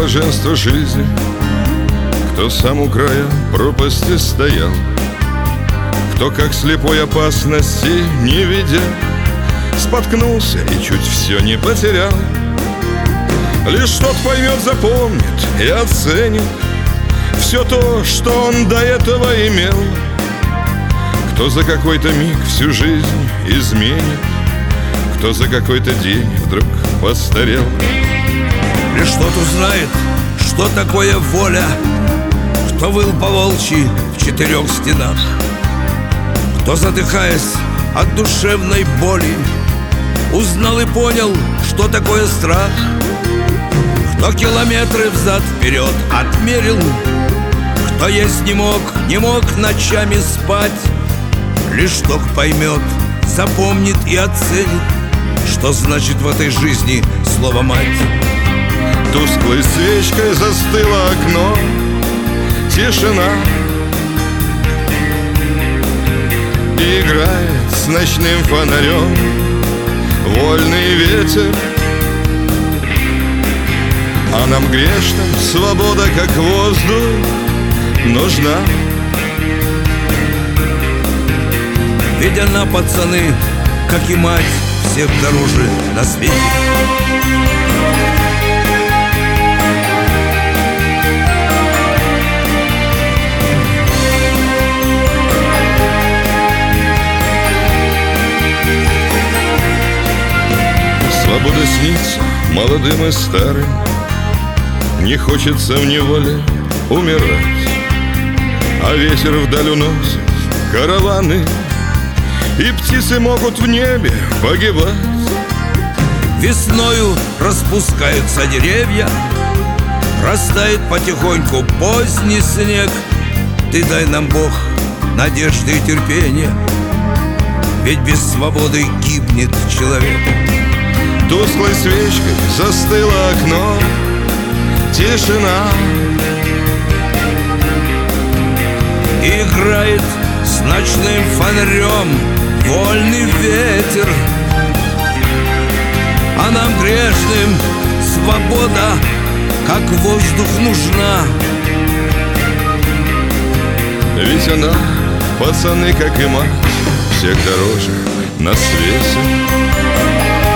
блаженство жизни, кто сам у края пропасти стоял, кто, как слепой, опасности не видя, споткнулся и чуть все не потерял. Лишь тот поймет, запомнит и оценит все то, что он до этого имел, кто за какой-то миг всю жизнь изменит, кто за какой-то день вдруг постарел. Лишь тот узнает, что такое воля, кто выл по-волчьи в 4 стенах, кто, задыхаясь от душевной боли, узнал и понял, что такое страх, кто километры взад-вперед отмерил, кто есть не мог ночами спать. Лишь тот поймет, запомнит и оценит, что значит в этой жизни слово «мать». Тусклой свечкой застыло окно, тишина, и играет с ночным фонарем вольный ветер. А нам грешным свобода, как воздух, нужна. Ведь она, пацаны, как и мать, всех дороже на свете. Свобода снится молодым и старым, не хочется в неволе умирать, а ветер вдаль уносит караваны, и птицы могут в небе погибать. Весною распускаются деревья, растает потихоньку поздний снег. Ты дай нам, Бог, надежды и терпения, ведь без свободы гибнет человек. Тусклой свечкой застыло окно, тишина, играет с ночным фонарем вольный ветер. А нам грешным свобода, как воздух, нужна. Ведь она, пацаны, как и мать, всех дороже на свете.